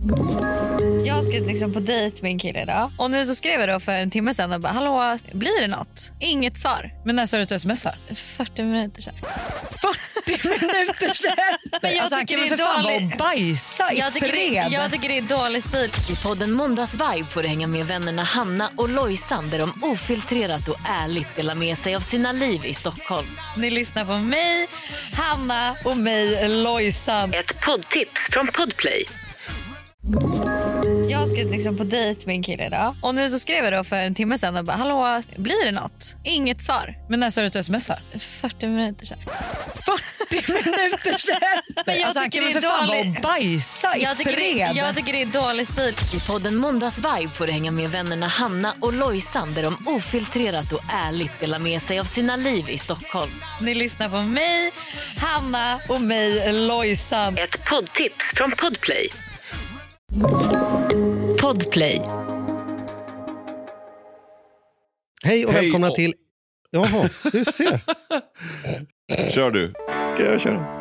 Jag ska liksom på dejt med en kille idag. Och nu så skrev jag då för en timme sedan och bara, hallå, blir det något? Inget svar. Men när sa du att du smsar? 40 minuter sedan. 40 minuter sedan? Men jag han kan väl för fan vara och bajsa i fred. Jag tycker det är dålig stil. I podden Måndagsvibe får du hänga med vännerna Hanna och Lojsan, där de ofiltrerat och ärligt delar med sig av sina liv i Stockholm. Ni lyssnar på mig, Hanna och mig, Lojsan. Ett poddtips från Podplay. Jag ska liksom på dejt med en kille idag. Och nu så skrev jag då för en timme sedan och bara, hallå, blir det något? Inget svar. Men när sa du att du smsar? 40 minuter sedan. 40 minuter sedan? Men han kan väl för fan vara och bajsa i fred. Jag tycker det är dålig stil. I podden Måndagsvibe får du hänga med vännerna Hanna och Lojsan, där de ofiltrerat och ärligt delar med sig av sina liv i Stockholm. Ni lyssnar på mig, Hanna och mig, Lojsan. Ett poddtips från Podplay. Podplay. Hej och välkomna till... Jaha, du ser. Kör du. Ska jag köra?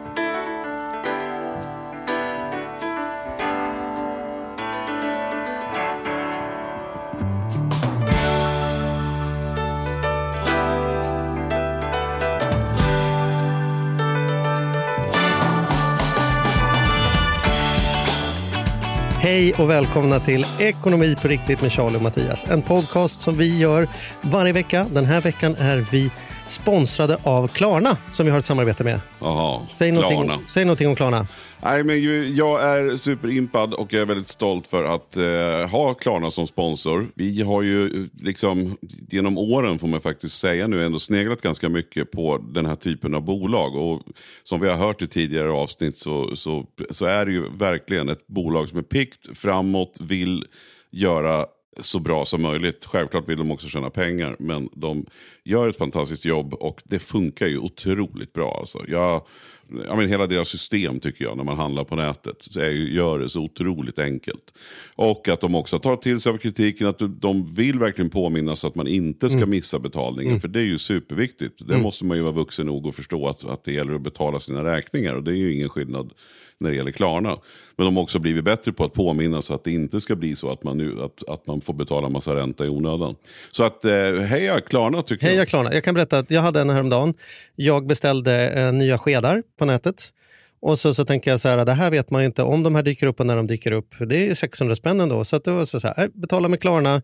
Hej och välkomna till Ekonomi på riktigt med Charlie och Mattias. En podcast som vi gör varje vecka. Den här veckan är vi sponsrade av Klarna som vi har ett samarbete med. Jaha, säg någonting om Klarna. Nej, men jag är superimpad och jag är väldigt stolt för att ha Klarna som sponsor. Vi har ju liksom genom åren, får man faktiskt säga nu, ändå sneglat ganska mycket på den här typen av bolag. Och som vi har hört i tidigare avsnitt så är det ju verkligen ett bolag som är piggt, framåt, vill göra så bra som möjligt. Självklart vill de också tjäna pengar, men de gör ett fantastiskt jobb och det funkar ju otroligt bra. Alltså. Jag menar, hela deras system tycker jag, när man handlar på nätet, så gör det så otroligt enkelt. Och att de också tar till sig av kritiken, att de vill verkligen påminna så att man inte ska missa betalningen. För det är ju superviktigt. Det måste man ju vara vuxen nog och förstå att det gäller att betala sina räkningar. Och det är ju ingen skillnad när det gäller Klarna. Men de har också blivit bättre på att påminna så att det inte ska bli så att man får betala massa ränta i onödan. Så att heja Klarna tycker jag. Heja Klarna. Jag kan berätta att jag hade en häromdagen. Jag beställde nya skedar på nätet. Och så tänker jag så här, det här vet man ju inte om de här dyker upp och när de dyker upp. Det är 600 spänn ändå. Så att det var så här, betala med Klarna.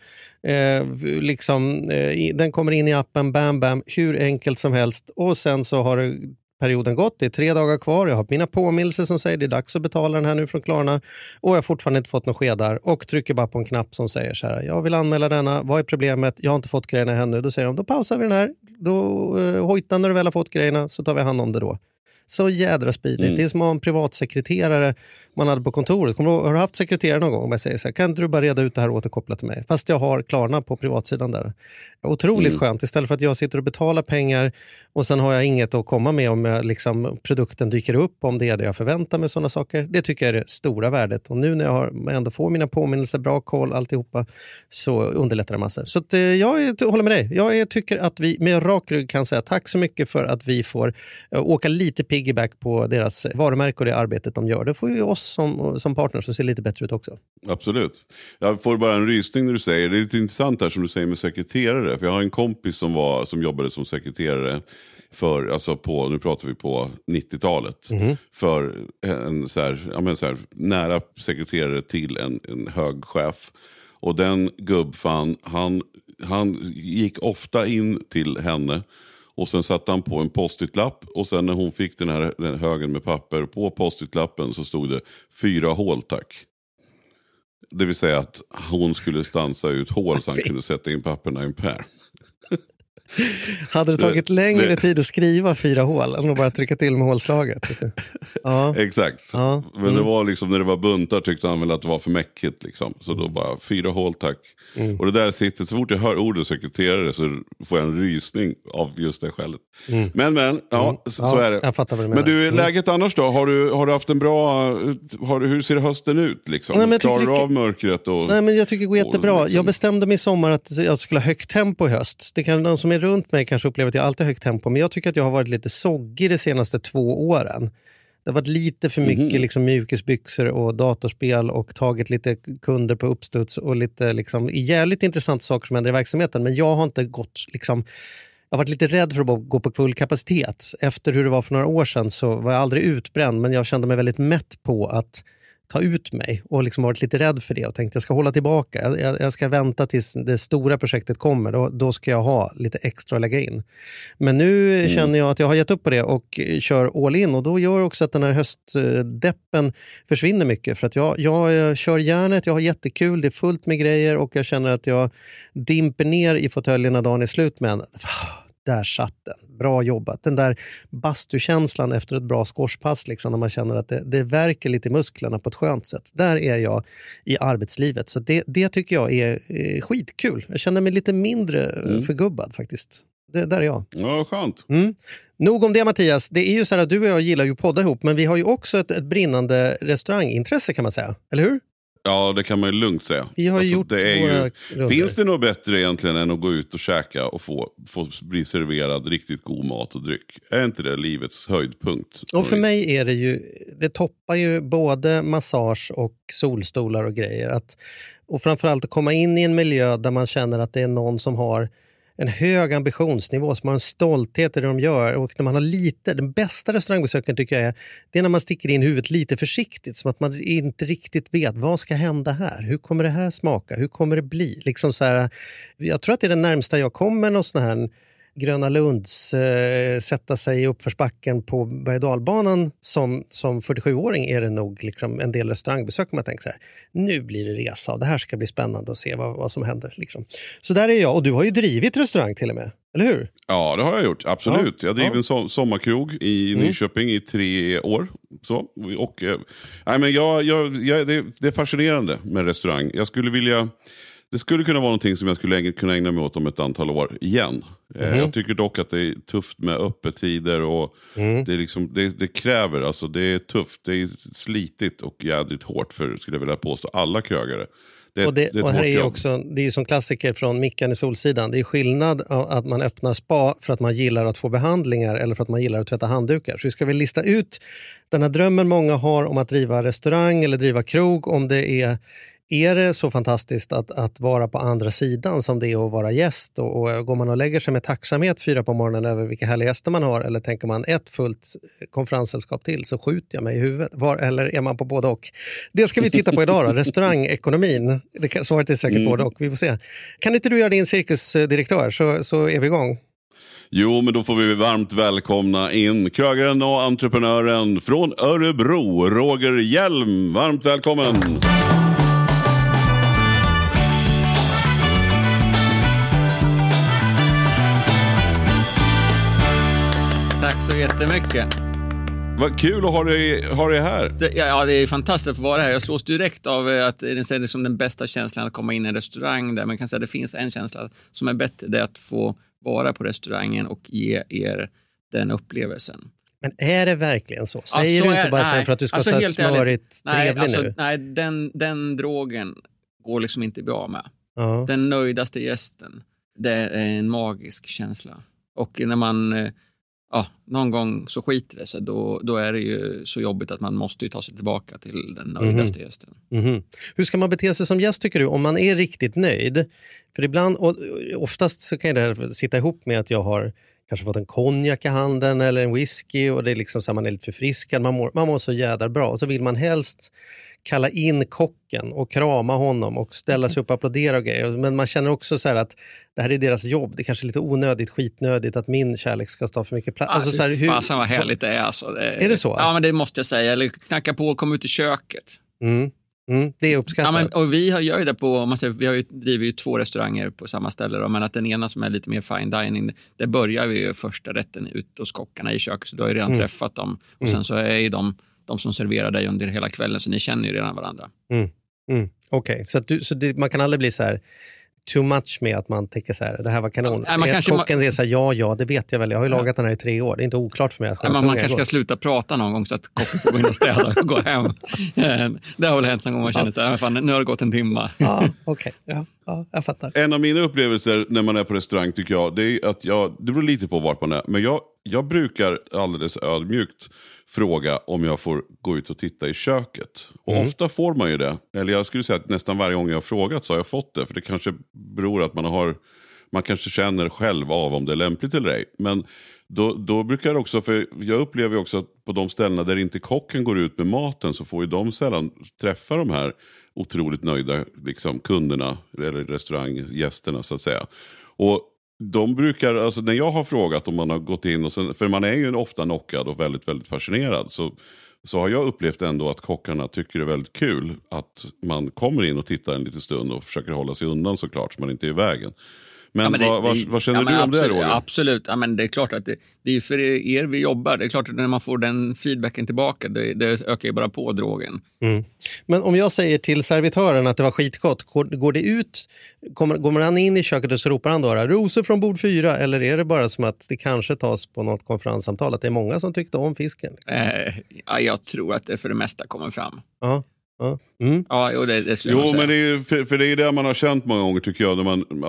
Den kommer in i appen, bam, hur enkelt som helst. Och sen så har perioden gått, det är 3 dagar kvar. Jag har mina påminnelser som säger det är dags att betala den här nu från Klarna. Och jag har fortfarande inte fått några skedar. Och trycker bara på en knapp som säger så här, jag vill anmäla denna. Vad är problemet? Jag har inte fått grejerna ännu. Då säger de, då pausar vi den här. Då hojta när du väl har fått grejerna så tar vi hand om det då. Så jädra speedigt. Det är som att ha en privatsekreterare man hade på kontoret. Har du haft sekreterare någon gång? Om jag säger så här, kan inte du bara reda ut det här och återkoppla till mig? Fast jag har Klarna på privatsidan där. Otroligt skönt. Istället för att jag sitter och betalar pengar och sen har jag inget att komma med om produkten dyker upp, om det är det jag förväntar mig, sådana saker. Det tycker jag är det stora värdet. Och nu när jag ändå får mina påminnelser, bra koll, alltihopa, så underlättar det massor. Så att, jag håller med dig. Jag tycker att vi med rak rygg kan säga tack så mycket för att vi får åka lite piggyback på deras varumärke och det arbetet de gör. Det får ju oss som partner som ser lite bättre ut också. Absolut. Jag får bara en rysning när du säger. Det är lite intressant här som du säger med sekreterare. För jag har en kompis som jobbade som sekreterare för, nu pratar vi på 90-talet. För en så här nära sekreterare till en hög chef. Och den gubbfan, han gick ofta in till henne. Och sen satte han på en post-it-lapp. Och sen när hon fick den högen med papper på post-it-lappen så stod det 4 hål tack. Det vill säga att hon skulle stansa ut hål så han kunde sätta in papperna i en pärm. Hade det tagit längre tid att skriva 4 hål än att bara trycka till med hålslaget? Ja. Exakt. Ja. Men det var liksom, när det var buntar tyckte han väl att det var för mäckigt liksom. Så då bara 4 hål tack. Och det där sitter, så fort jag hör ordet sekreterare så får jag en rysning av just det skälet. Men så är det. Jag fattar vad du menar. Men du, läget annars då? Har du haft en bra, hur ser hösten ut liksom? Klarar du av mörkret? Nej, men jag tycker det går jättebra. Liksom. Jag bestämde mig i sommar att jag skulle ha högt tempo i höst. Det kan de som är runt mig kanske upplever att jag alltid har högt tempo. Men jag tycker att jag har varit lite soggig de senaste 2 åren. Det har varit lite för mycket liksom mjukisbyxor och datorspel och tagit lite kunder på uppstuds och lite liksom jävligt intressanta saker som händer i verksamheten. Men jag har inte gått liksom... Jag har varit lite rädd för att gå på full kapacitet. Efter hur det var för några år sedan så var jag aldrig utbränd, men jag kände mig väldigt mätt på att ta ut mig och liksom varit lite rädd för det och tänkte jag ska hålla tillbaka. Jag ska vänta tills det stora projektet kommer. Då ska jag ha lite extra att lägga in. Men nu känner jag att jag har gett upp på det och kör all in, och då gör också att den här höstdeppen försvinner mycket, för att jag kör järnet, jag har jättekul, det är fullt med grejer och jag känner att jag dimper ner i fåtöljen när dagen är slut, men där satt den. Bra jobbat. Den där bastukänslan efter ett bra squashpass liksom, när man känner att det verkar lite i musklerna på ett skönt sätt. Där är jag i arbetslivet. Så det tycker jag är skitkul. Jag känner mig lite mindre förgubbad faktiskt. Där är jag. Ja, skönt. Nog om det, Mattias. Det är ju så här att du och jag gillar ju podda ihop, men vi har ju också ett brinnande restaurangintresse kan man säga. Eller hur? Ja, det kan man ju lugnt säga. Vi har gjort finns det något bättre egentligen än att gå ut och käka och få bli serverad riktigt god mat och dryck? Är inte det livets höjdpunkt? Och för mig är det ju, det toppar ju både massage och solstolar och grejer. Och framförallt att komma in i en miljö där man känner att det är någon som har en hög ambitionsnivå, som har en stolthet i det de gör, och när man har lite, den bästa restaurangbesöken tycker jag det är när man sticker in huvudet lite försiktigt, som att man inte riktigt vet vad ska hända här, hur kommer det här smaka, hur kommer det bli, liksom så här, jag tror att det är den närmsta jag kommer någon sån här Gröna Lunds sätta sig i uppförsbacken på Bergdalbanan som 47-åring är det nog liksom en del restaurangbesök man tänker så här, nu blir det resa och det här ska bli spännande att se vad som händer liksom. Så där är jag, och du har ju drivit restaurang till och med, eller hur? Ja, det har jag gjort, absolut. Jag driver en sommarkrog i Nyköping i 3 år. Så. Och, det är fascinerande med restaurang. Det skulle kunna vara någonting som jag skulle kunna ägna mig åt om ett antal år igen. Jag tycker dock att det är tufft med öppettider och det, är liksom, det kräver, alltså det är tufft, det är slitigt och jädrigt hårt för, skulle jag vilja påstå, alla krögare. Och här är också, det är ju som klassiker från Mickan i Solsidan. Det är skillnad att man öppnar spa för att man gillar att få behandlingar eller för att man gillar att tvätta handdukar. Så vi ska väl lista ut den här drömmen många har om att driva restaurang eller driva krog, om det är det så fantastiskt att vara på andra sidan som det är att vara gäst, och går man och lägger sig med tacksamhet 4 på morgonen över vilka härliga gäster man har, eller tänker man ett fullt konferenssällskap till så skjuter jag mig i huvudet, eller är man på både och? Det ska vi titta på idag då, restaurangekonomin. Svaret är säkert både och, vi får se. Kan inte du göra din cirkusdirektör så är vi igång? Jo, men då får vi varmt välkomna in krögaren och entreprenören från Örebro, Roger Hjelm. Varmt välkommen! Tack så jättemycket. Vad kul att ha dig här. Ja, det är fantastiskt att få vara här. Jag slås direkt av att det är som den bästa känslan att komma in i en restaurang där man kan säga att det finns en känsla som är bättre, det är att få vara på restaurangen och ge er den upplevelsen. Men är det verkligen så? Säger du inte bara för att du ska säga smörigt trevlig nu? Nej, den drogen går liksom inte bra med. Ja. Den nöjdaste gästen, det är en magisk känsla. Och när man någon gång så skiter det sig, då är det ju så jobbigt att man måste ju ta sig tillbaka till den nöjdaste gästen. Hur ska man bete sig som gäst tycker du, om man är riktigt nöjd? För ibland, och oftast så kan det sitta ihop med att jag har kanske fått en konjak i handen eller en whisky, och det är liksom så att man är lite förfriskad, man mår så jädra bra, och så vill man helst kalla in kocken och krama honom och ställa sig upp och applådera och grejer. Men man känner också så här att det här är deras jobb. Det är kanske lite onödigt, skitnödigt att min kärlek ska stå för mycket plats. Alltså, så här, fasen vad härligt det är. Alltså. Är det så? Ja, men det måste jag säga. Eller knacka på och komma ut i köket. Det är uppskattat. Ja, men, och vi gör ju det på, om man säger, vi driver ju 2 restauranger på samma ställe då, men att den ena som är lite mer fine dining, det börjar vi ju första rätten ut hos kockarna i köket, så då har jag redan träffat dem. Och sen så är ju de som serverar dig under hela kvällen, så ni känner ju redan varandra. Okej, så man kan aldrig bli så här too much med att man tänker så här, det här var kanon. Kocken är så här, ja, det vet jag väl. Jag har ju lagat den här i 3 år. Det är inte oklart för mig att man kanske ska sluta prata någon gång så att kocken får gå in och städa och gå hem. Det har väl hänt någon gång man känner så här, fan, nu har det gått en timme. Okej. jag fattar. En av mina upplevelser när man är på restaurang tycker jag, det är att det beror lite på vart man är. Men jag brukar alldeles ödmjukt fråga om jag får gå ut och titta i köket. Och ofta får man ju det. Eller jag skulle säga att nästan varje gång jag har frågat så har jag fått det. För det kanske beror att man kanske känner själv av om det är lämpligt eller ej. Men då brukar det också, för jag upplever ju också att på de ställena där inte kocken går ut med maten så får ju de sällan träffa de här otroligt nöjda liksom, kunderna eller restauranggästerna så att säga. Och de brukar, alltså när jag har frågat om man har gått in och sen, för man är ju ofta knockad och väldigt, väldigt fascinerad så har jag upplevt ändå att kockarna tycker det är väldigt kul att man kommer in och tittar en liten stund och försöker hålla sig undan såklart så man inte är i vägen. Men, vad känner du om det, Roger? Absolut, ja, men det är klart att det är ju för er vi jobbar. Det är klart att när man får den feedbacken tillbaka, det ökar ju bara på drogen. Men om jag säger till servitören att det var skitgott, går det ut, går man in i köket och så ropar han då rosor från bord 4, eller är det bara som att det kanske tas på något konferenssamtal att det är många som tyckte om fisken? Ja, jag tror att det för det mesta kommer fram. Ja. Ja, jo, det men det är ju, för det är det man har känt många gånger tycker jag,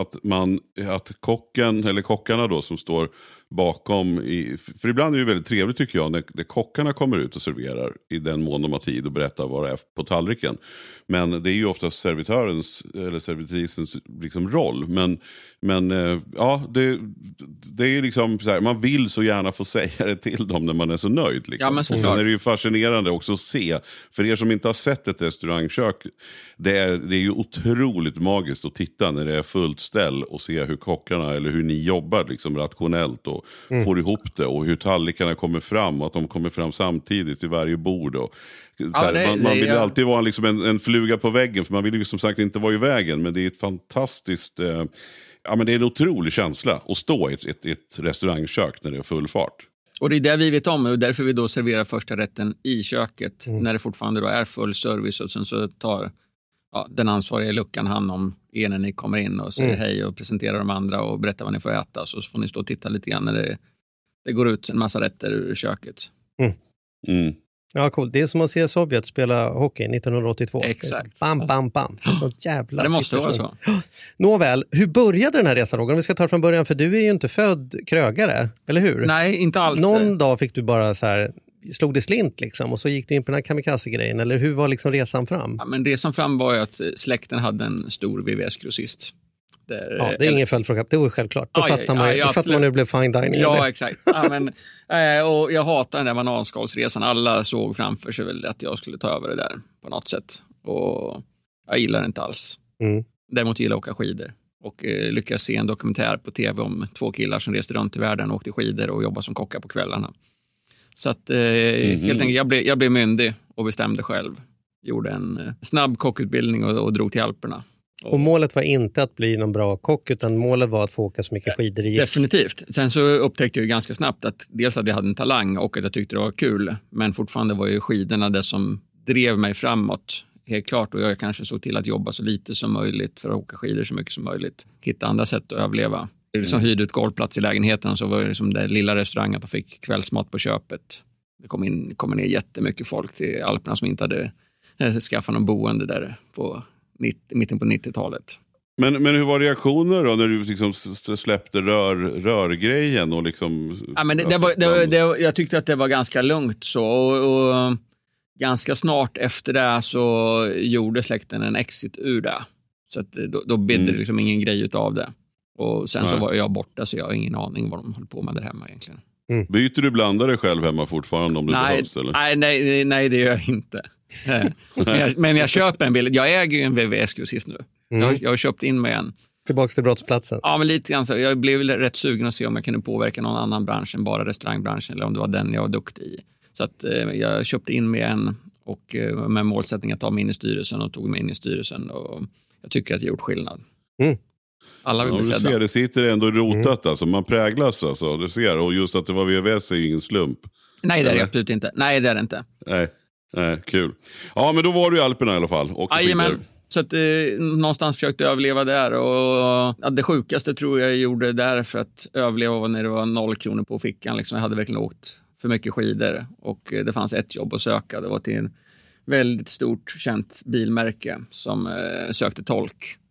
att kocken eller kockarna då som står bakom för ibland är det väldigt trevligt tycker jag när kockarna kommer ut och serverar i den mån de har tid och berättar vad det är på tallriken. Men det är ju oftast servitörens eller servitrisens liksom roll. Men ja, det är liksom så här, man vill så gärna få säga det till dem när man är så nöjd. Liksom. Ja, men och sen är det ju fascinerande också att se, för er som inte har sett ett restaurangkök, det är ju otroligt magiskt att titta när det är fullt ställ och se hur kockarna eller hur ni jobbar liksom rationellt och får ihop det och hur tallrikarna kommer fram och att de kommer fram samtidigt i varje bord och man vill ju alltid vara liksom en fluga på väggen för man vill ju som sagt inte vara i vägen, men det är ett fantastiskt men det är en otrolig känsla att stå i ett restaurangkök när det är full fart. Och det är det vi vet om och därför vi då serverar första rätten i köket när det fortfarande då är full service och sen så tar den ansvariga luckan hand om er när ni kommer in och säger hej och presenterar de andra och berättar vad ni får äta, så får ni stå och titta lite grann när det går ut en massa rätter ur köket. Ja, cool. Det är som att se Sovjet spela hockey 1982. Exakt. Bam, bam, bam. Det är sånt jävla det måste vara så. Nåväl, hur började den här resan, Roger? Om vi ska ta från början, för du är ju inte född krögare, eller hur? Nej, inte alls. Någon dag fick du bara så här, slog det slint liksom, och så gick det in på den här kamikaze-grejen, eller hur var liksom resan fram? Ja, men resan fram var ju att släkten hade en stor VVS-grossist. Det är ingen följdfråga, det var självklart. Då fattar man hur det blev fine dining. Ja, exakt. Och jag hatar den där bananskalsresan. Alla såg framför sig väl att jag skulle ta över det där på något sätt. Och jag gillar det inte alls. Däremot gillar jag att åka skidor. Och lyckas se en dokumentär på tv om 2 killar som reste runt i världen och åkte skidor och jobbade som kockar på kvällarna. Så att helt enkelt, jag blev myndig och bestämde själv. Gjorde en snabb kockutbildning och drog till Alperna. Och målet var inte att bli någon bra kock, utan målet var att få åka så mycket skidor i. Definitivt. Sen så upptäckte jag ganska snabbt att dels att jag hade en talang och att jag tyckte det var kul. Men fortfarande var ju skidorna det som drev mig framåt. Helt klart. Och jag kanske såg till att jobba så lite som möjligt för att åka skidor så mycket som möjligt. Hitta andra sätt att överleva. Som hyrde ut golvplats i lägenheten, så var det som den lilla restaurangen att man fick kvällsmat på köpet. Det kom ner jättemycket folk till Alperna som inte hade skaffat någon boende där på mitten på 90-talet. Men hur var reaktioner då när du liksom släppte rörgrejen och liksom... Ja, men jag tyckte att det var ganska lugnt så och ganska snart efter det så gjorde släkten en exit ur det. Så att då blev det liksom ingen grej utav det. Och sen så var jag borta, så jag har ingen aning vad de höll på med där hemma egentligen. Byter du blandare själv hemma fortfarande om det behövs? Eller? Nej, det gör jag inte. Men jag köper en bild. Jag äger ju en VVS-grossist nu. Jag har köpt in mig en. Tillbaka till brottsplatsen. Ja, men lite grann så. Jag blev rätt sugen att se om jag kunde påverka någon annan bransch än bara restaurangbranschen, eller om det var den jag var duktig i. Så att jag köpte in mig en och med målsättning att ta mig in i styrelsen, och tog mig in i styrelsen, och jag tycker att jag gjort skillnad. Alla vill bli sedda. Du ser, det sitter ändå rotat alltså. Man präglas alltså, du ser. Och just att det var VVS är ju ingen slump. Nej, det är det absolut inte. Nej, det är det inte. Nej, kul. Ja, men då var du i Alperna i alla fall. Jajamän. Så att någonstans försökte överleva där. Och det sjukaste tror jag gjorde där för att överleva var när det var 0 kronor på fickan. Liksom. Jag hade verkligen åkt för mycket skidor. Och det fanns ett jobb att söka. Det var till en väldigt stort känt bilmärke som sökte tolk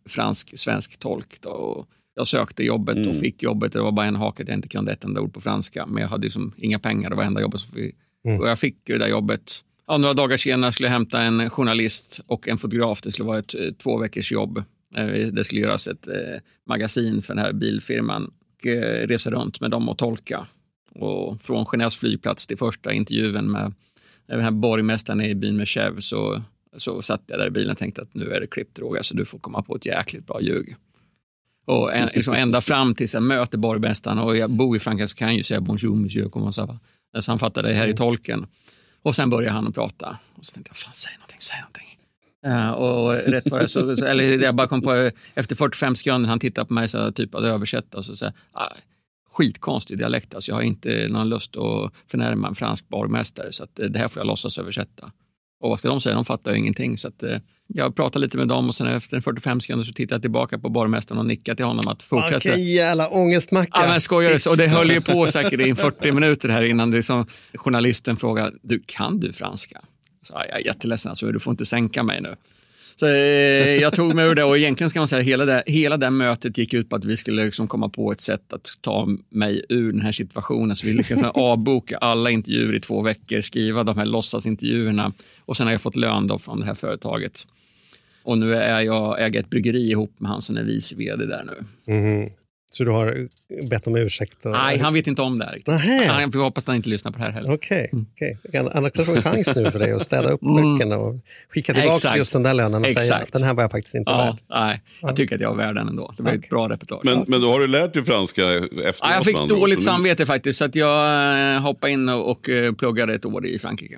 fransk-svensk tolk då, och jag sökte jobbet och fick jobbet. Det var bara en hake att jag inte kunde ett enda ord på franska. Men jag hade liksom inga pengar. Det var enda jobbet. Och jag fick det där jobbet. Ja, några dagar senare skulle jag hämta en journalist och en fotograf. Det skulle vara ett 2 veckors jobb. Det skulle göras ett magasin för den här bilfirman. Och resa runt med dem och tolka. Och från Genèves flygplats till första intervjun med den här borgmästaren i byn med Chev, så satt jag där i bilen och tänkte att nu är det klippt, Roger, så du får komma på ett jäkligt bra ljug. Och liksom ända fram tills jag möter borgmästaren, och jag bor i Frankrike, så kan jag ju säga bonjour monsieur, comment ça va? Så han fattade det här i tolken. Och sen började han att prata. Och så tänkte jag, fan, säg någonting. Och rätt var det så eller jag bara kom på, efter 45 sekunder han tittade på mig så typ att översätta, och så säger skitkonstig dialekt, alltså jag har inte någon lust att förnärma en fransk borgmästare, så att det här får jag låtsas översätta. Och vad ska de säga? De fattar ju ingenting, så att jag pratade lite med dem, och sen efter 45 sekunder så tittade jag tillbaka på borgmästaren och nickade till honom att fortsätta. Vilken jävla ångestmacka. Ja, men skojar du? Och det höll ju på säkert i 40 minuter här innan det som journalisten frågade, kan du franska? Så jag är jätteledsen, alltså, du får inte sänka mig nu. Så jag tog mig ur det, och egentligen ska man säga hela det mötet gick ut på att vi skulle liksom komma på ett sätt att ta mig ur den här situationen. Så vi lyckades avboka alla intervjuer i 2 veckor, skriva de här låtsasintervjuerna, och sen har jag fått lön då från det här företaget. Och nu äger ett bryggeri ihop med han som är vice vd där nu. Mm. Så du har bett om ursäkt? Nej, han vet inte om det här. Han får hoppas att han inte lyssnar på det här heller. Okej. Annars kanske en chans nu för dig att städa upp böckerna och skicka tillbaka just den där lönen och säga att den här var jag faktiskt inte värd. Nej, jag tycker att jag var värd den ändå. Det var ett bra repertage. Men då har du lärt dig franska efteråt? Ja, jag fick dåligt samvete faktiskt, så att jag hoppade in och pluggade 1 år i Frankrike.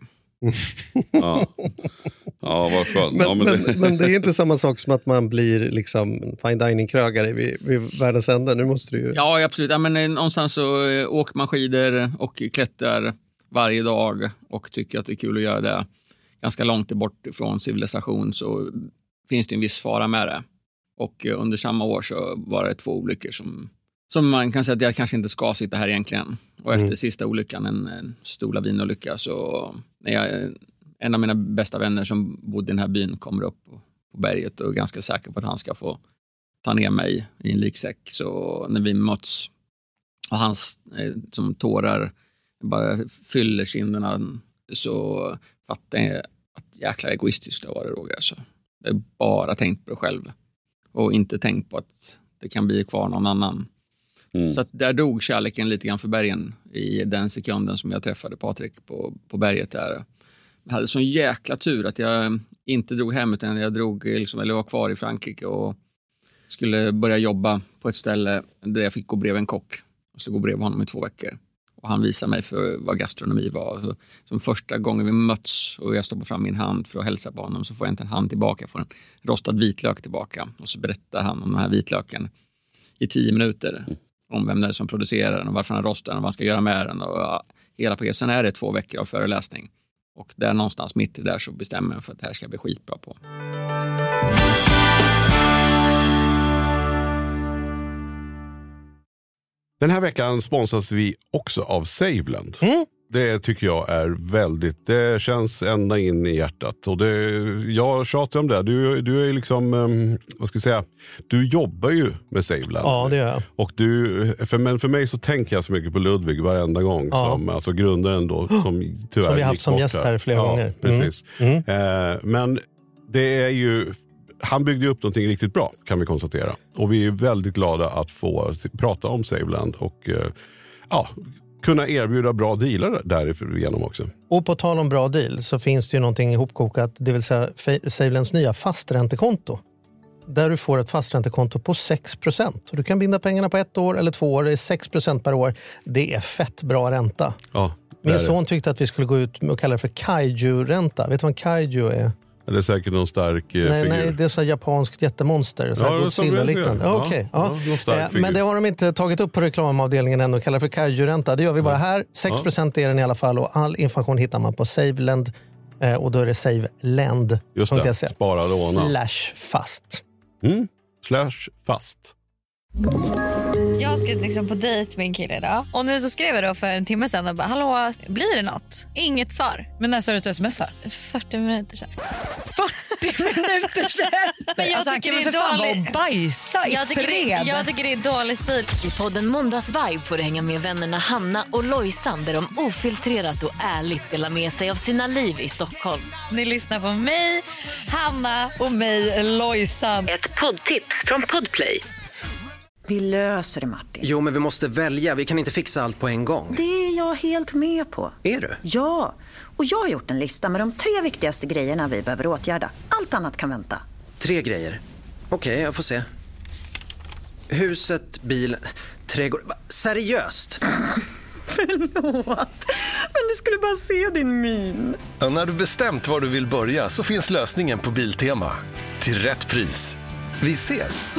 Ja, vad skönt. Men det är inte samma sak som att man blir liksom fine dining-krögare vid världens ände. Nu måste du ju... Ja, absolut. Ja, men någonstans så åker man skidor och klättrar varje dag och tycker att det är kul att göra det. Ganska långt bort från civilisation så finns det en viss fara med det. Och under samma år så var det 2 olyckor som man kan säga att jag kanske inte ska sitta här egentligen. Och efter sista olyckan, en stor lavinolycka, så när en av mina bästa vänner som bodde i den här byn kommer upp på berget och är ganska säker på att han ska få ta ner mig i en liksäck. Så när vi möts och hans som tårar bara fyller kinderna, så fattar jag att jäkla egoistiskt det var det, Roger. Så jag har bara tänkt på det själv och inte tänkt på att det kan bli kvar någon annan. Så att där dog kärleken lite grann för bergen i den sekunden som jag träffade Patrik på berget där. Jag hade sån jäkla tur att jag inte drog hem, utan jag var kvar i Frankrike och skulle börja jobba på ett ställe där jag fick gå bredvid en kock. Jag skulle gå bredvid honom i 2 veckor. Och han visade mig för vad gastronomi var. Så, som första gången vi möts och jag stoppar fram min hand för att hälsa på honom, så får jag inte en hand tillbaka, jag får en rostad vitlök tillbaka. Och så berättar han om den här vitlöken i 10 minuter. Om vem det är som producerar den och varför han rostar den och vad han ska göra med den. Och hela paketet. Sen är det 2 veckor av föreläsning. Och där någonstans mitt i där så bestämmer jag för att det här ska bli skitbra på. Den här veckan sponsras vi också av Saveland. Det tycker jag är väldigt, det känns ända in i hjärtat. Och jag tjatar om det. Du är liksom, vad ska jag säga, du jobbar ju med Saveland. Ja, det gör jag. Och men för mig så tänker jag så mycket på Ludvig varenda gång. Som, alltså grundaren då, som tyvärr som vi haft som gäst här flera gånger. Precis. Men det är ju, han byggde upp någonting riktigt bra, kan vi konstatera. Och vi är väldigt glada att få prata om Saveland och kunna erbjuda bra dealar därigenom också. Och på tal om bra deal så finns det ju någonting ihopkokat, det vill säga Savelands nya fasträntekonto. Där du får ett fasträntekonto på 6%. Och du kan binda pengarna på 1 år eller 2 år, det är 6% per år. Det är fett bra ränta. Ja, min son tyckte att vi skulle gå ut och kalla det för kaiju-ränta. Vet du vad en kaiju är? Det är säkert någon stark figur. Nej, det är så japanskt jättemonster. Så Godzilla-liknande. Okej. Men det har de inte tagit upp på reklamavdelningen ännu och kallar för kaiju-ränta. Det gör vi bara här. 6% är den i alla fall och all information hittar man på Saveland. Och då är det saveland.se. Just det, spara låna. /fast. /fast. Jag ska liksom på dejt med en kille idag. Och nu så skrev jag då för en timme sedan och bara, hallå, blir det något? Inget svar. Men när sa du att du smsar? 40 minuter sedan. 40 minuter sedan? Men jag tycker det är dåligt. Fan, bajsa i fred. Jag tycker det är dålig stil. I podden Måndagsvibe får du hänga med vännerna Hanna och Lojsan där de ofiltrerat och ärligt delar med sig av sina liv i Stockholm. Ni lyssnar på mig, Hanna och mig, Lojsan. Ett poddtips från Podplay. Vi löser det, Martin. Jo, men vi måste välja. Vi kan inte fixa allt på en gång. Det är jag helt med på. Är du? Ja, och jag har gjort en lista med de 3 viktigaste grejerna vi behöver åtgärda. Allt annat kan vänta. 3 grejer. Okej, jag får se. Huset, bilen, trädgård. Seriöst? Förlåt, men du skulle bara se din min. Och när du bestämt var du vill börja så finns lösningen på Biltema. Till rätt pris. Vi ses!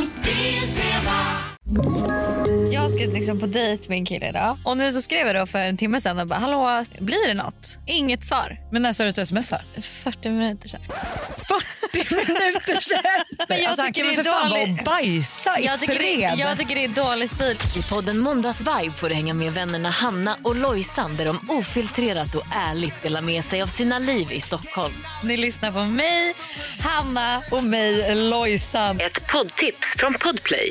Jag ska liksom på dejt med en kille idag. Och nu så skrev jag då för en timme sedan och bara, hallå, blir det något? Inget svar. Men när sa du att du smsar? 40 minuter sedan. 40 minuter sedan? Men jag tycker det är dålig. Bajsa i fred. Jag tycker det är dålig stil. I podden Måndagsvibe får du hänga med vännerna Hanna och Lojsan där de ofiltrerat och ärligt delar med sig av sina liv i Stockholm. Ni lyssnar på mig, Hanna och mig, Lojsan. Ett poddtips från Podplay.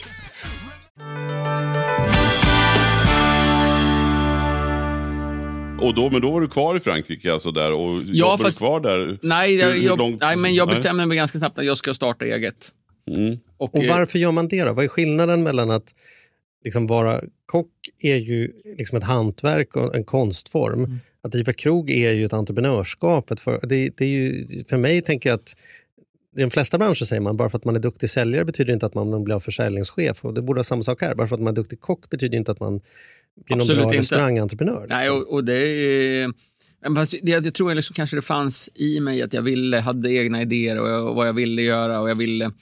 Men då var du kvar i Frankrike alltså där och ja, fast, kvar där? Nej, men jag bestämde mig ganska snabbt att jag ska starta eget. Mm. Och varför gör man det då? Vad är skillnaden mellan att liksom vara kock är ju liksom ett hantverk och en konstform. Mm. Att driva krog är ju ett entreprenörskap. Det är ju, för mig tänker jag att i de flesta branscher säger man bara för att man är duktig säljare betyder inte att man blir försäljningschef. Och det borde vara samma sak här. Bara för att man är duktig kock betyder inte att man blir någon bra restaurangentreprenör. Liksom. Nej, och det är... Jag tror liksom kanske det fanns i mig att jag hade egna idéer och vad jag ville göra. Och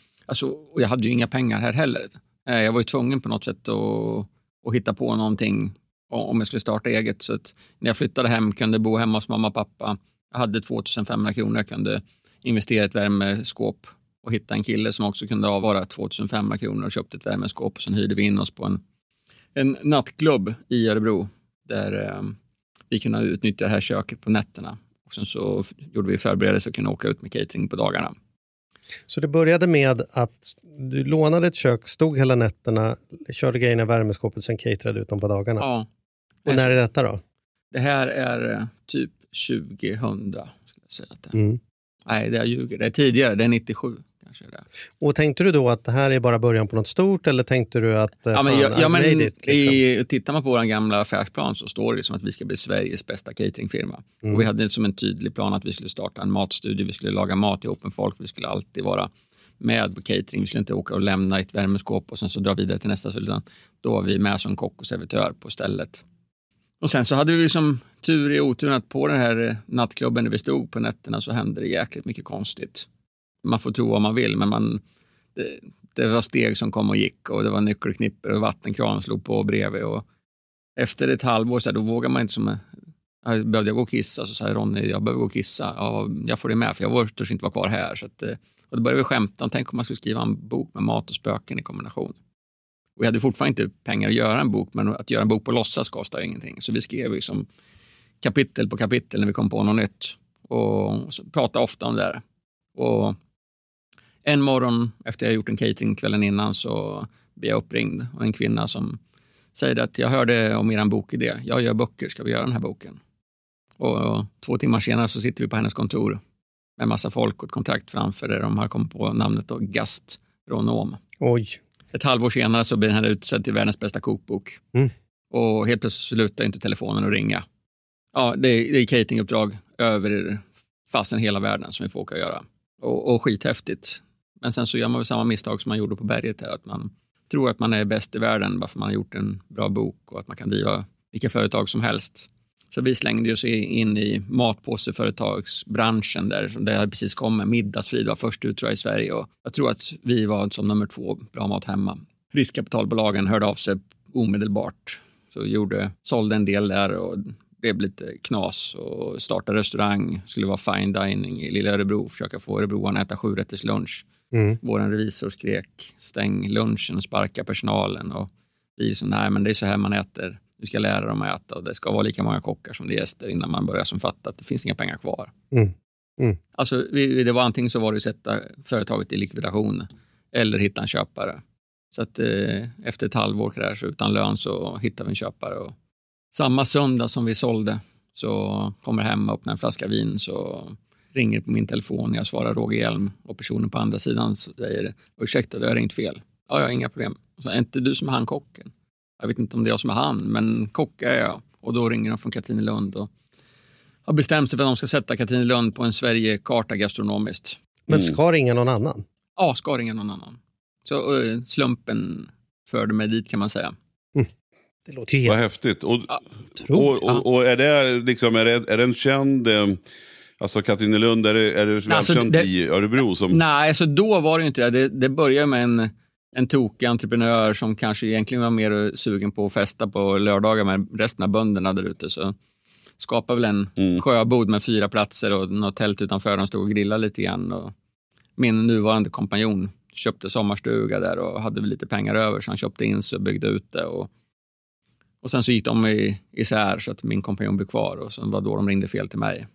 jag hade ju inga pengar här heller. Jag var ju tvungen på något sätt att hitta på någonting om jag skulle starta eget. Så att när jag flyttade hem kunde jag bo hemma hos mamma och pappa. Jag hade 2500 kronor. Jag kunde investera i ett värmeskåp och hitta en kille som också kunde avvara 2500 kronor och köpte ett värmeskåp. Och sen hyrde vi in oss på en nattklubb i Örebro där vi kunde utnyttja det här köket på nätterna. Och sen så gjorde vi förberedelser och kunde åka ut med catering på dagarna. Så det började med att du lånade ett kök, stod hela nätterna, körde grejerna i värmeskåpet, sen caterade ut dem på dagarna? Ja. Och när är detta då? Det här är typ 2000 skulle jag säga att det är. Mm. Nej, det är ljuger. Det är tidigare, det är 97 kanske det. Och tänkte du då att det här är bara början på något stort eller tänkte du att tittar man på vår gamla affärsplan så står det som att vi ska bli Sveriges bästa cateringfirma. Mm. Och vi hade som en tydlig plan att vi skulle starta en matstudio, vi skulle laga mat ihop med folk, vi skulle alltid vara med på catering, vi skulle inte åka och lämna ett värmeskåp och sen så dra vidare till nästa, utan då var vi med som kock och servitör på stället. Och sen så hade vi liksom tur i oturen att på den här nattklubben där vi stod på nätterna så hände det jäkligt mycket konstigt. Man får tro vad man vill, men det var steg som kom och gick och det var nyckelknipper och vattenkran slog på bredvid. Och efter ett halvår så här, då vågar man inte behövde jag gå och kissa, så sa Ronny, jag behöver gå och kissa. Ja, jag får det med för jag törs inte vara kvar här. Så att, och då började vi skämta, tänk om man skulle skriva en bok med mat och spöken i kombination. Och vi hade fortfarande inte pengar att göra en bok, men att göra en bok på låtsas kostar ingenting. Så vi skrev liksom kapitel på kapitel när vi kom på något nytt. Och så pratade ofta om det där. Och en morgon efter jag gjort en catering kvällen innan så blev jag uppringd av en kvinna som säger att jag hörde om er bokidé. Jag gör böcker, ska vi göra den här boken? Och 2 timmar senare så sitter vi på hennes kontor med en massa folk och ett kontrakt framför där de har kommit på namnet då, gastronom. Oj. Ett halvår senare så blir den här utsedd till världens bästa kokbok. Mm. Och helt plötsligt slutar inte telefonen att ringa. Ja, det är cateringuppdrag över fasen hela världen som vi får åka och göra. Och skithäftigt. Men sen så gör man väl samma misstag som man gjorde på berget här. Att man tror att man är bäst i världen bara för man har gjort en bra bok och att man kan driva vilka företag som helst. Så vi slängde oss in i matpåseföretagsbranschen där det precis kom med Middagsfrid var först ut tror jag, i Sverige. Och jag tror att vi var som nummer 2 bra mat hemma. Riskkapitalbolagen hörde av sig omedelbart. Så sålde en del där och det blev lite knas och startade restaurang. Skulle vara fine dining i Lilla Örebro. Försöka få örebroarna äta 7-rätters lunch. Våran revisor skrek stäng lunchen och sparka personalen. Och Det är så, nej, men det är så här man äter. Du ska lära dem att äta och det ska vara lika många kockar som det är gäster innan man börjar som fattar att det finns inga pengar kvar. Alltså, det var antingen så var det att sätta företaget i likvidation eller hitta en köpare. Så att efter ett halvår där, så utan lön så hittade vi en köpare. Och samma söndag som vi sålde så kommer hem och öppnar en flaska vin, så ringer på min telefon. Jag svarar Roger Hjelm och personen på andra sidan säger: ursäkta, du har ringt fel. Ja, jag har inga problem. Så, är inte du som är han kocken? Jag vet inte om det är jag som är han, men kock är jag. Och då ringer de från Katrinelund och har bestämt sig för att de ska sätta Katrinelund på en Sverigekarta gastronomiskt. Men ska ringa någon annan? Ja, ska ringa någon annan. Så slumpen förde mig dit, kan man säga. Det låter ju Vad helt... häftigt. Och är det liksom, är det en känd... Alltså Katrinelund, är det välkänt i Örebro? Som... Nej, alltså då var det inte det. Det började med en tokig entreprenör som kanske egentligen var mer sugen på att festa på lördagar med resten av bönderna där ute. Så skapade väl en sjöbod med 4 platser och något tält utanför. De stod och grillade lite grann. Och min nuvarande kompanjon köpte sommarstuga där och hade väl lite pengar över, så han köpte in sig och byggde ut det. Och sen så gick de isär så att min kompanjon blev kvar, och sen var då de ringde fel till mig.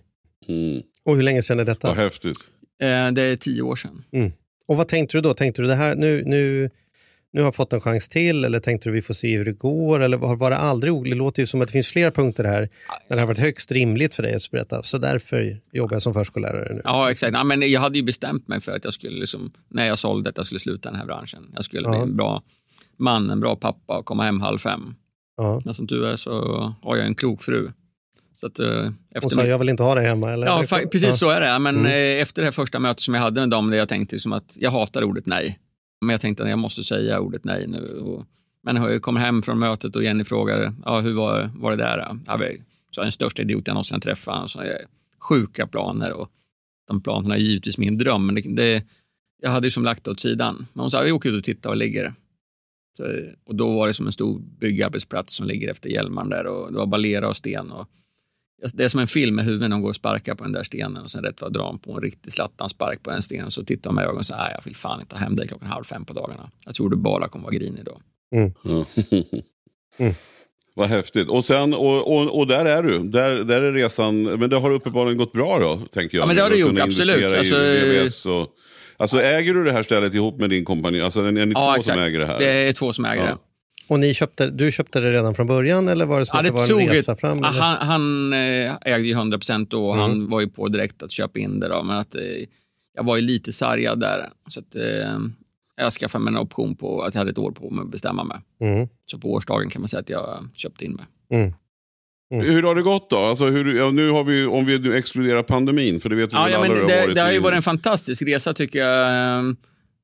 Och hur länge sedan är detta? Vad häftigt. Det är 10 år sedan. Och vad tänkte du då? Tänkte du det här, nu har jag fått en chans till, eller tänkte du vi får se hur det går, eller var det aldrig? Det låter ju som att det finns flera punkter här där det har varit högst rimligt för dig att berätta, så därför jobbar jag som förskollärare nu. Ja, exakt. Ja, men jag hade ju bestämt mig för att jag skulle när jag sålde att jag skulle sluta den här branschen. Jag skulle bli en bra man, en bra pappa och komma hem 4:30. Ja. Men som du är så har jag en klok fru. Så att, och så jag vill inte ha det hemma? Eller? Ja, precis så är det. Men efter det här första mötet som jag hade med dem, där jag tänkte liksom att jag hatar ordet nej. Men jag tänkte att jag måste säga ordet nej nu. Men jag kommer hem från mötet och Jenny frågade, hur var det där? Så den största idioten jag någonsin träffade. Så jag sjuka planer, och de planerna är givetvis min dröm. Men jag hade ju som lagt åt sidan. Men hon sa, vi åker ut och tittar och ligger. Så, och då var det som en stor byggarbetsplats som ligger efter Hjälmaren där. Och det var bara lera och sten. Och det är som en film med huvuden, de går och sparkar på den där stenen. Och sen rätt vad drar de på en riktig spark på en sten. Så tittar de med ögonen och säger, jag vill fan inte hem dig 4:30 på dagarna. Jag tror du bara kommer vara grinig då. Vad häftigt. Och sen, och där är du. Där är resan. Men det har uppenbarligen gått bra då, tänker jag. Ja, men det har det gjort, absolut. Alltså äger du det här stället ihop med din kompani? Alltså är ni två exakt. som äger det här? Det är 2 som äger det. Och du köpte det redan från början, eller var det som att det var en resa fram? Han ägde ju 100% och han var ju på direkt att köpa in det då. Men att jag var ju lite sargad där. Så att jag skaffade mig en option på att jag hade ett år på mig att bestämma mig. Så på årsdagen kan man säga att jag köpte in mig. Hur har det gått då? Alltså nu har vi, om vi nu exkluderar pandemin, för det vet vi väl alla det har ju varit en fantastisk resa, tycker jag.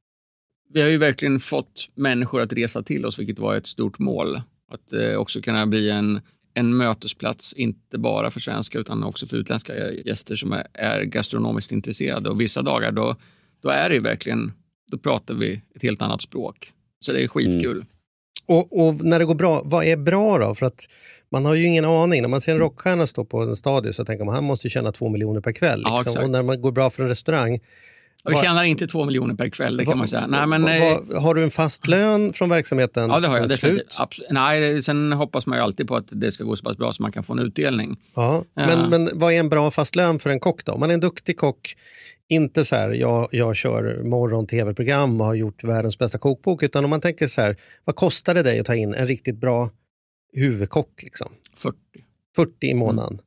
Vi har ju verkligen fått människor att resa till oss, vilket var ett stort mål. Att också kunna bli en mötesplats, inte bara för svenska utan också för utländska gäster som är gastronomiskt intresserade. Och vissa dagar då är det ju verkligen, då pratar vi ett helt annat språk. Så det är skitkul. Och när det går bra, vad är bra då? För att man har ju ingen aning. När man ser en rockstjärna stå på en stadion så tänker man, han måste ju tjäna 2 miljoner per kväll. Liksom. Ja, och när man går bra för en restaurang... Vi tjänar inte 2 miljoner per kväll, det kan man säga. Nej, men, har du en fast lön från verksamheten? Ja, det har jag definitivt. Nej, sen hoppas man ju alltid på att det ska gå så pass bra så man kan få en utdelning. Ja. Men vad är en bra fast lön för en kock då? Om man är en duktig kock, inte så här, jag kör morgon-tv-program och har gjort världens bästa kokbok, utan om man tänker så här, vad kostar det dig att ta in en riktigt bra huvudkock? Liksom? 40 i månaden.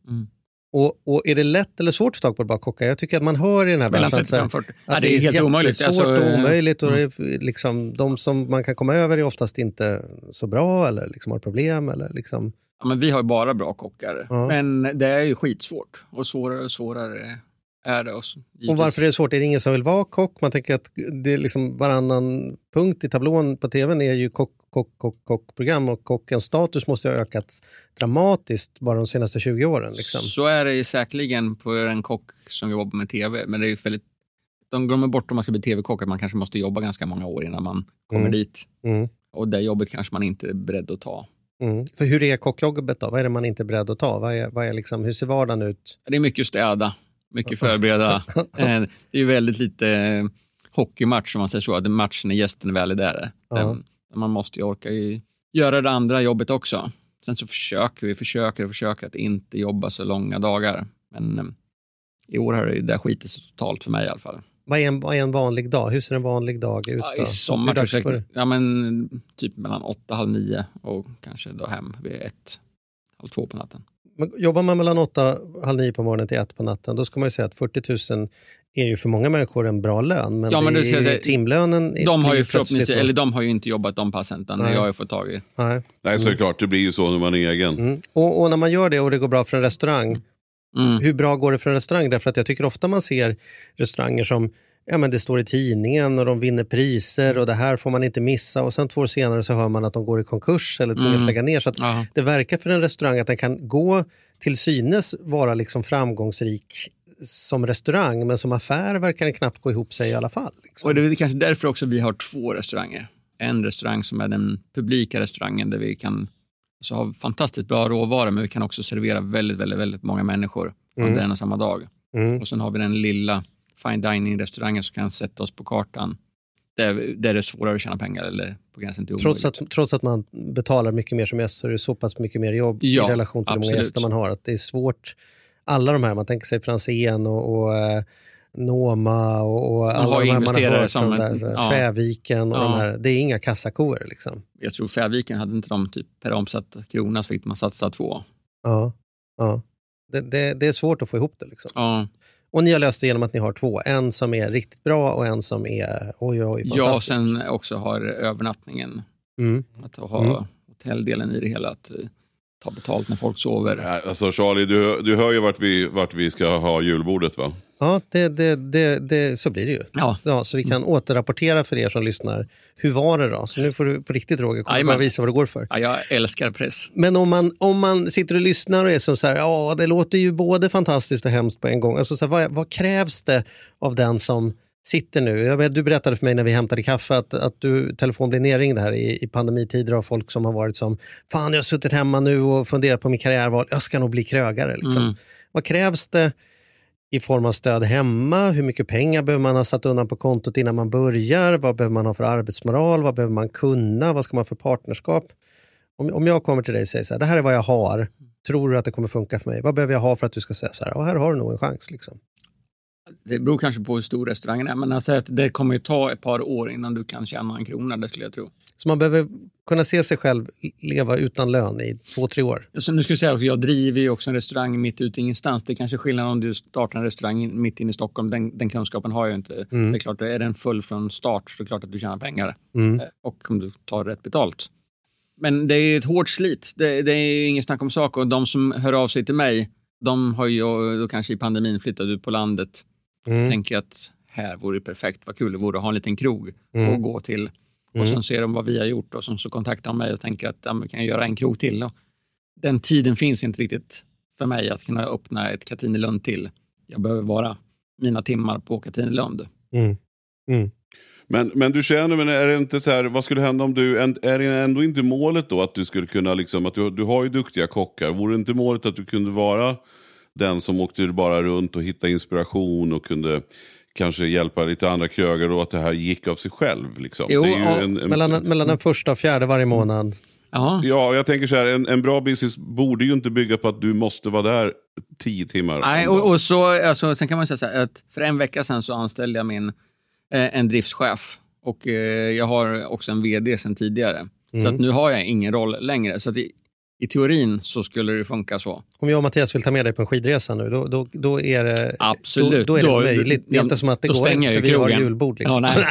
Och är det lätt eller svårt att ta på ett bra kockar? Jag tycker att man hör i den här branschen att det är helt omöjligt. Det är svårt och omöjligt. Och det är liksom, de som man kan komma över är oftast inte så bra eller liksom har problem. Eller liksom. Ja, men vi har ju bara bra kockar. Ja. Men det är ju skitsvårt. Och svårare är det också. Och varför är det svårt? Är det ingen som vill vara kock? Man tänker att det är liksom varannan punkt i tablån på tvn är ju kockprogram, och kockens status måste ha ökat dramatiskt bara de senaste 20 åren. Liksom. Så är det säkerligen på en kock som jobbar med tv. Men det är ju väldigt, de glömmer bort om man ska bli tv-kock att man kanske måste jobba ganska många år innan man kommer dit. Och det jobbet kanske man inte är beredd att ta. För hur är kockjobbet då? Vad är det man inte är beredd att ta? Vad är liksom, hur ser vardagen ut? Det är mycket städa. Mycket förbereda. Det är väldigt lite hockeymatch, om man säger så. Att matchen är gästen väl är där. Man måste ju orka göra det andra jobbet också. Sen så försöker att inte jobba så långa dagar. Men i år har det där skitit så totalt för mig i alla fall. Vad är en vanlig dag? Hur ser en vanlig dag ut då? I sommarprojekt, typ mellan 8:30 och kanske då hem vid 1:30 på natten. Men jobbar man mellan 8:30 på morgonen till 1 på natten, då ska man ju säga att 40 000 är ju för många människor en bra lön. Men, men det är timlönen. De har ju de har ju inte jobbat de passen, utan jag har fått tag i. Nej, så är det klart. Det blir ju så när man är egen. Och när man gör det och det går bra för en restaurang, hur bra går det för en restaurang? Därför att jag tycker ofta man ser restauranger som det står i tidningen och de vinner priser och det här får man inte missa, och sen 2 år senare så hör man att de går i konkurs eller tvingas lägga ner. Så att det verkar för en restaurang att den kan gå till synes vara liksom framgångsrik som restaurang, men som affär verkar den knappt gå ihop sig i alla fall. Liksom. Och det är kanske därför också vi har 2 restauranger. En restaurang som är den publika restaurangen där vi kan ha fantastiskt bra råvaror, men vi kan också servera väldigt, väldigt, väldigt många människor under en och samma dag. Och sen har vi den lilla fine dining-restaurangen som kan sätta oss på kartan där det är svårare att tjäna pengar eller på gränsen till omöjligt. Trots att man betalar mycket mer som gäst, så är det så pass mycket mer jobb i relation till de många gäster man har, att det är svårt. Alla de här, man tänker sig Franzén och Noma och alla de här man har hört som där, Fäviken och de här, det är inga kassakoer liksom. Jag tror Fäviken hade inte de typ per omsatt krona, så fick man satsa 2. Ja. Det är svårt att få ihop det liksom. Ja. Och ni har löst det genom att ni har 2. En som är riktigt bra och en som är fantastisk. Ja, och sen också har övernattningen. Att ha hotelldelen i det hela, att ta betalt när folk sover. Alltså Charlie, du hör ju vart vi ska ha julbordet, va? Ja, det så blir det ju. Ja, så vi kan återrapportera för er som lyssnar. Hur var det då? Så nu får du på riktigt, Roger, komma och visa vad det går för. Ja, jag älskar press. Men om man sitter och lyssnar och är så här, det låter ju både fantastiskt och hemskt på en gång. Alltså, så här, vad krävs det av den som sitter nu? Du berättade för mig när vi hämtade kaffe att telefon blir nerringd här i pandemitider av folk som har varit som, fan jag har suttit hemma nu och funderat på min karriärval, jag ska nog bli krögare. Liksom. Vad krävs det i form av stöd hemma? Hur mycket pengar behöver man ha satt undan på kontot innan man börjar? Vad behöver man ha för arbetsmoral? Vad behöver man kunna? Vad ska man ha för partnerskap? Om jag kommer till dig och säger så här, det här är vad jag har. Tror du att det kommer funka för mig? Vad behöver jag ha för att du ska säga så här? Och här har du nog en chans liksom. Det beror kanske på hur stor restaurangen är, men alltså att det kommer ju ta ett par år innan du kan tjäna en krona, det skulle jag tro. Så man behöver kunna se sig själv leva utan lön i 2-3 år? Så nu ska jag säga att jag driver ju också en restaurang mitt ute i ingenstans. Det är kanske skillnad om du startar en restaurang mitt inne i Stockholm. Den kunskapen har jag inte. Det är klart, är den full från start så är det klart att du tjänar pengar. Och om du tar rätt betalt. Men det är ett hårt slit. Det är ju ingen snack om sak. Och de som hör av sig till mig, de har ju då kanske i pandemin flyttat ut på landet. Tänker att här vore det perfekt, vad kul det vore att ha en liten krog och gå till. Och sen ser de vad vi har gjort och så kontaktar de mig och tänker att vi kan göra en krog till. Och den tiden finns inte riktigt för mig att kunna öppna ett Katinelund till. Jag behöver vara mina timmar på Katinelund. Men du känner, men är det inte så här, vad skulle hända om är det ändå inte målet då att du skulle kunna liksom, att du har ju duktiga kockar, vore det inte målet att du kunde vara den som åkte bara runt och hittade inspiration och kunde kanske hjälpa lite andra krögare och att det här gick av sig själv liksom? Jo, det är ju mellan den första och 4:e varje månad. Ja, jag tänker så här, en bra business borde ju inte bygga på att du måste vara där 10 timmar. Nej, och så, alltså, sen kan man säga så här, att för en vecka sedan så anställde jag en driftschef och jag har också en vd sedan tidigare. Så att nu har jag ingen roll längre. Så att i teorin så skulle det funka så. Om jag och Mattias vill ta med dig på en skidresa nu, då är det... Absolut. Då är det möjligt. Det är inte som att det går inte för vi har julbord. Liksom. Ja,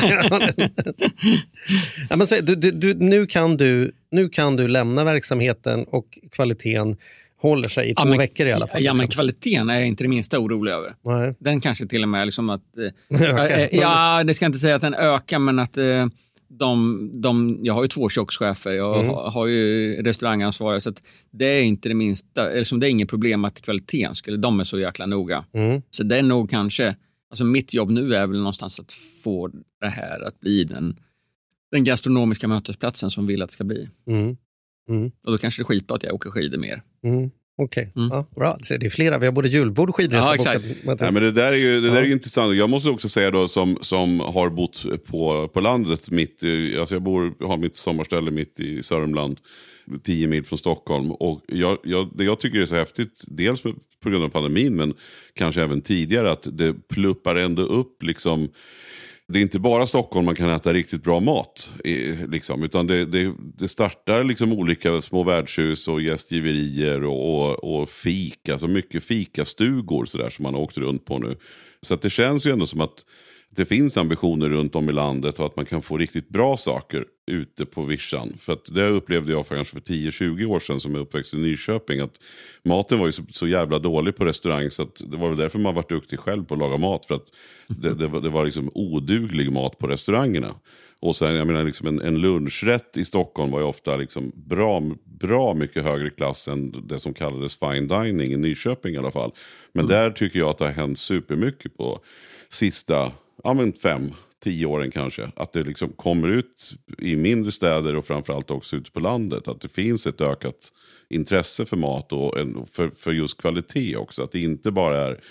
ja, men så, nu kan du lämna verksamheten och kvaliteten håller sig i 2 veckor i alla fall. Ja, men kvaliteten är jag inte det minsta orolig över. Nej. Den kanske till och med liksom att... ökar. Det ska inte säga att den ökar, men att... jag har ju 2 kökschefer, jag har ju restaurangansvariga, så att det är inte det minsta, eller som det är inget problem att kvaliteten de är så jäkla noga. Så det är nog kanske, alltså mitt jobb nu är väl någonstans att få det här att bli den gastronomiska mötesplatsen som vill att det ska bli. Och då kanske det är skitbra att jag åker skidor mer. Okej. Ja, bra. Så det är flera. Vi har både julbord och skidresa. Ja, exakt. Nej, men det där är ju intressant. Jag måste också säga då som har bott på landet mitt i, alltså har mitt sommarställe mitt i Sörmland, 10 mil från Stockholm. Och det jag tycker är så häftigt, dels på grund av pandemin, men kanske även tidigare, att det pluppar ändå upp liksom. Det är inte bara Stockholm man kan äta riktigt bra mat, liksom, utan det startar liksom olika små värdshus och gästgiverier och fika, alltså mycket fikastugor så där som man har åkt runt på nu. Så att det känns ju ändå som att det finns ambitioner runt om i landet och att man kan få riktigt bra saker ute på vischan. För att det upplevde jag kanske för 10-20 år sedan som jag uppväxt i Nyköping, att maten var ju så jävla dålig på restaurang, så att det var väl därför man var duktig själv på att laga mat, för att det var liksom oduglig mat på restaurangerna. Och sen, jag menar, liksom en lunchrätt i Stockholm var ju ofta liksom bra mycket högre klass än det som kallades fine dining i Nyköping i alla fall. Men där tycker jag att det har hänt supermycket på sista 5-10 åren kanske. Att det liksom kommer ut i mindre städer och framförallt också ute på landet. Att det finns ett ökat intresse för mat och för just kvalitet också. Att det inte bara är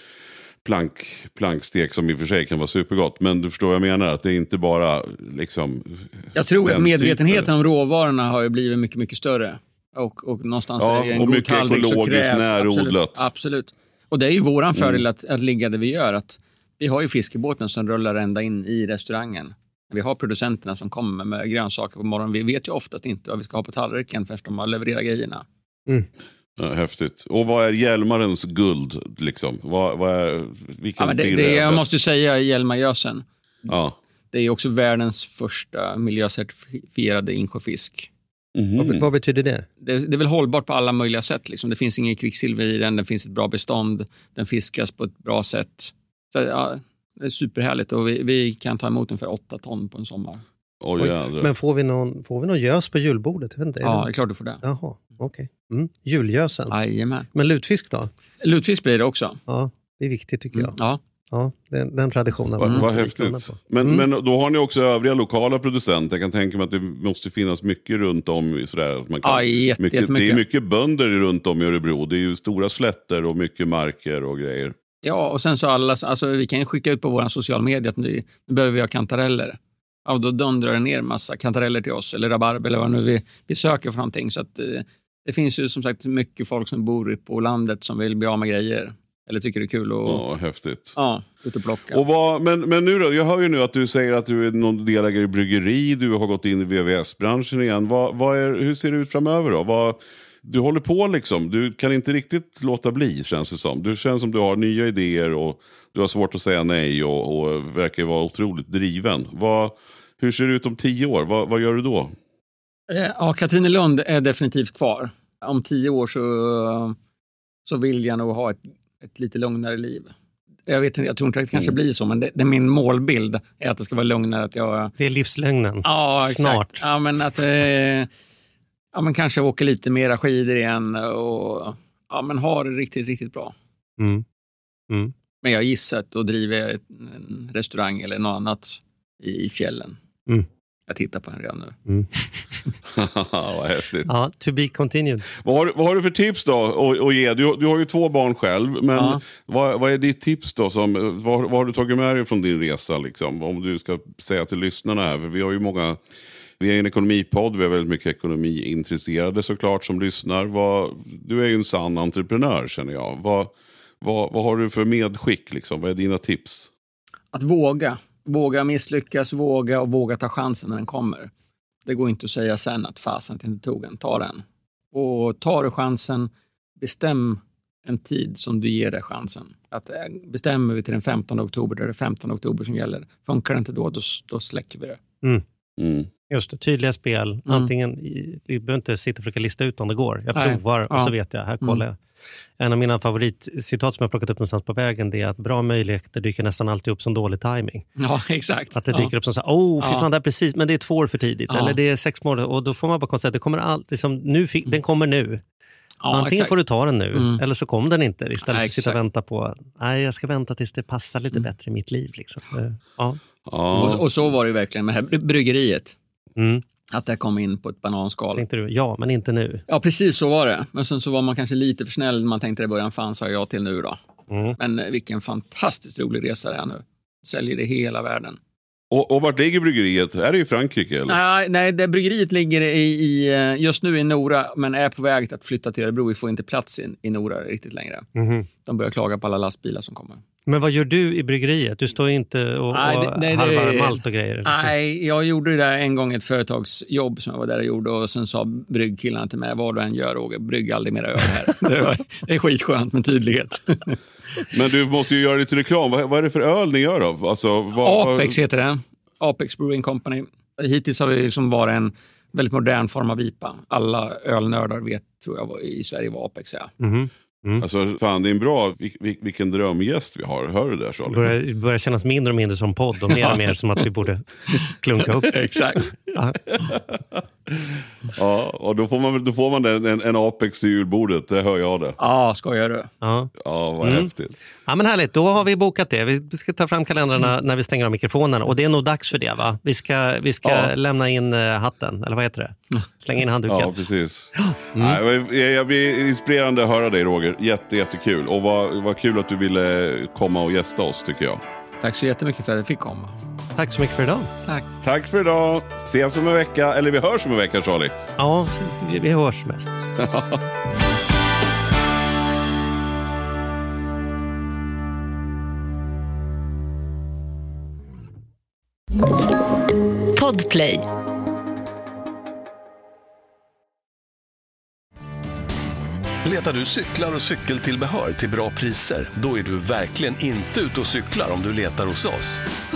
plankstek som i och för sig kan vara supergott. Men du förstår vad jag menar, att det är inte bara liksom... Jag tror att medvetenheten om råvarorna har ju blivit mycket, mycket större. Och någonstans är en god tallrik så krävs. Närodlat. Absolut. Och det är ju våran fördel att ligga där vi gör. Att vi har ju fiskebåten som rullar ända in i restaurangen. Vi har producenterna som kommer med grönsaker på morgonen. Vi vet ju oftast inte vad vi ska ha på tallriken förrän de har levererat grejerna. Ja, häftigt. Och vad är Hjälmarens guld liksom? Vad är, vilken jag måste säga Hjälmargösen. Ja. Det är också världens första miljöcertifierade insjöfisk. Vad betyder det? Det är väl hållbart på alla möjliga sätt. Liksom. Det finns ingen kvicksilver i den finns ett bra bestånd, den fiskas på ett bra sätt. Så, ja, det är superhärligt och vi kan ta emot ungefär 8 ton på en sommar. Men får vi någon gös på julbordet? Jag vet inte, ja, det är klart du får det. Jaha, okej. Julgösen. Jajamän. Men lutfisk då? Lutfisk blir det också. Ja, det är viktigt tycker jag. Ja, den traditionen. Vad häftigt. Men då har ni också övriga lokala producenter. Jag kan tänka mig att det måste finnas mycket runt om. Sådär, att man kan, jättemycket. Det är mycket bönder runt om i Örebro. Det är ju stora slätter och mycket marker och grejer. Ja, och sen så vi kan ju skicka ut på våra sociala medier att nu behöver vi ha kantareller. Ja, då dundrar det ner en massa kantareller till oss, eller rabarber eller vad nu vi söker för någonting. Så att det finns ju som sagt mycket folk som bor på landet som vill bli av med grejer. Eller tycker det är kul att häftigt. Ut och plocka. Och men nu då, jag hör ju nu att du säger att du är någon delägare i bryggeri, du har gått in i VVS-branschen igen. Hur ser det ut framöver då? Du håller på liksom, du kan inte riktigt låta bli, känns det som. Du känns som du har nya idéer och du har svårt att säga nej och verkar vara otroligt driven. Hur ser det ut om 10 år? Vad gör du då? Ja, Katrinelund är definitivt kvar. Om 10 år så vill jag nog ha ett lite lugnare liv. Jag tror inte att det kanske blir så, men det min målbild är att det ska vara lugnare. Det är livslögnen. Ja, exakt. Snart. Ja, men att man kanske åker lite mera skidor igen och men har det riktigt, riktigt bra. Men jag gissar att då driver en restaurang eller något annat i fjällen. Jag tittar på den redan nu. Vad häftigt. Ja, to be continued. Vad har du för tips då att ge? Du har ju 2 barn själv, men vad är ditt tips då? Vad har du tagit med dig från din resa liksom? Om du ska säga till lyssnarna här, för vi har ju många... Vi är en ekonomipodd, vi är väldigt mycket ekonomiintresserade såklart som lyssnar. Du är ju en sann entreprenör, känner jag. Vad har du för medskick liksom? Vad är dina tips? Att våga misslyckas, våga ta chansen när den kommer. Det går inte att säga sen att fasen inte tog den, ta den. Och tar du chansen, bestäm en tid som du ger dig chansen. Att bestämmer vi till den 15 oktober, där det är 15 oktober som gäller. Funkar det inte då släcker vi det. Just det, tydliga spel. Antingen, vi behöver inte sitta och försöka lista ut om det går. Jag provar och så vet jag, här kollar jag. En av mina favoritcitat som jag plockat upp någonstans på vägen, det är att bra möjligheter dyker nästan alltid upp som dålig timing. Ja, exakt. Att det dyker upp som så här, fy fan, det är precis, men det är 2 år för tidigt. Eller det är 6 månader, och då får man bara konstatera att det kommer liksom, den kommer nu. Antingen får du ta den nu, eller så kommer den inte. Istället för att sitta och vänta på, jag ska vänta tills det passar lite bättre i mitt liv. Liksom. Och så var det ju verkligen med det här bryggeriet. Att det kom in på ett bananskal. Tänkte du, ja, men inte nu. Ja, precis så var det. Men sen så var man kanske lite för snäll. Man tänkte i början, fan sa jag till nu då. Men vilken fantastiskt rolig resa det är nu. Säljer det hela världen. Och vart ligger bryggeriet? Är det i Frankrike? Eller? Nej, det bryggeriet ligger just nu i Nora, men är på väg att flytta till Örebro. Vi får inte plats i Nora riktigt längre. De börjar klaga på alla lastbilar som kommer. Men vad gör du i bryggeriet? Du står ju inte och halvar malt och grejer. Nej, jag gjorde det där en gång, ett företagsjobb som jag var där och gjorde, och sen sa bryggkillarna till mig, vad du än gör, Roger, brygg aldrig mer öl här. Det är skitskönt med tydlighet. Men du måste ju göra lite reklam. Vad är det för öl ni gör då? Alltså, Apex heter det. Apex Brewing Company. Hittills har vi liksom varit en väldigt modern form av IPA. Alla ölnördar vet, tror jag, i Sverige vad Apex är. Alltså, fan, det är en bra, vilken drömgäst vi har. Hör du det, Charlie? Det börjar kännas mindre och mindre som podd och mer och mer som att vi borde klunka upp. Exakt. Ja, och då får man en Apex till julbordet, det hör jag det. Ja, skojar du? Ja, vad häftigt. Ja, men härligt, då har vi bokat det. Vi ska ta fram kalendrarna när vi stänger av mikrofonerna, och det är nog dags för det, va? Vi ska lämna in hatten, eller vad heter det? Slänga in handduken. Ja, precis. Jag blir inspirerande att höra dig, Roger. Jättekul. Och vad kul att du ville komma och gästa oss, tycker jag. Tack så jättemycket för att jag fick komma. Tack så mycket för idag. Tack för idag. Ses om en vecka. Eller vi hörs om en vecka, Charlie. Ja, vi hörs mest. Podplay. Letar du cyklar och cykeltillbehör till bra priser? Då är du verkligen inte ute och cyklar om du letar hos oss.